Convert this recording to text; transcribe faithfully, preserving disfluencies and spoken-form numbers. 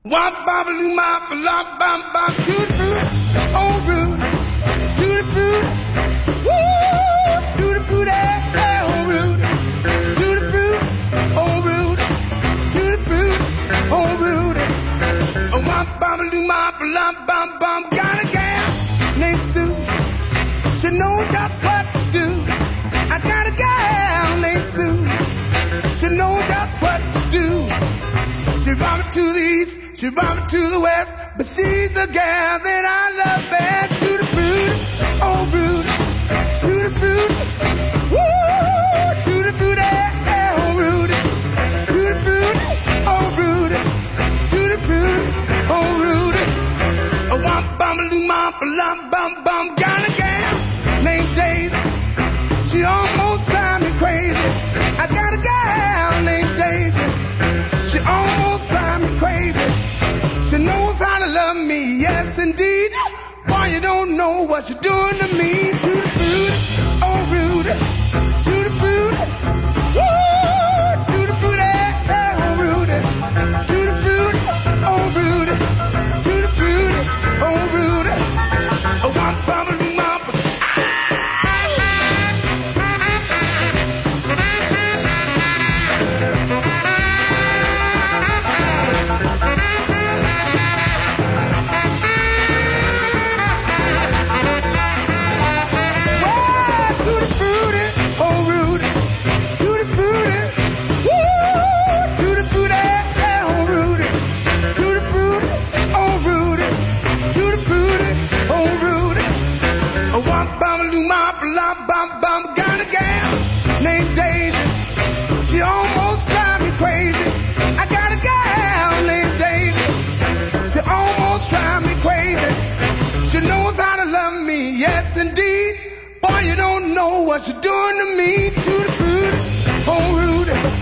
Wop bop loo mop lop bop bop to the fruit, oh Rudy, to the fruit, woo, to the fruit, eh, eh, oh Rudy, to the fruit, oh Rudy, to the fruit, oh Rudy. Oh wop bop loo mop lop bop bop, got a gal named Sue, she knows just what to do. I got a gal named Sue, she knows just what to do. She brought me to the east, she brought me to the west, but she's the gal that I love best. To the fruit, oh Rudy, to the fruit, woo, to the fruit, eh, eh, oh Rudy, to the fruit, oh Rudy, to the fruit, oh Rudy. Oh womp bum loo mop lump bum bum, got a gal named Daisy, she almost drives me crazy. I got a gal named Daisy, she almost drives me crazy. She knows how to love me, yes indeed. Boy, you don't know what you're doing to me. To the fruit, oh Rudy, to the fruit, woo, to the fruit, eh, eh, oh Rudy, to the fruit, oh Rudy, to the fruit, oh Rudy. Oh, womp bum loo mop. Bum, bum, got a gal named Daisy, she almost drives me crazy. I got a gal named Daisy, she almost drives me crazy. She knows how to love me, yes indeed. Boy, you don't know what you're doing to me. To the fruit, oh Rudy.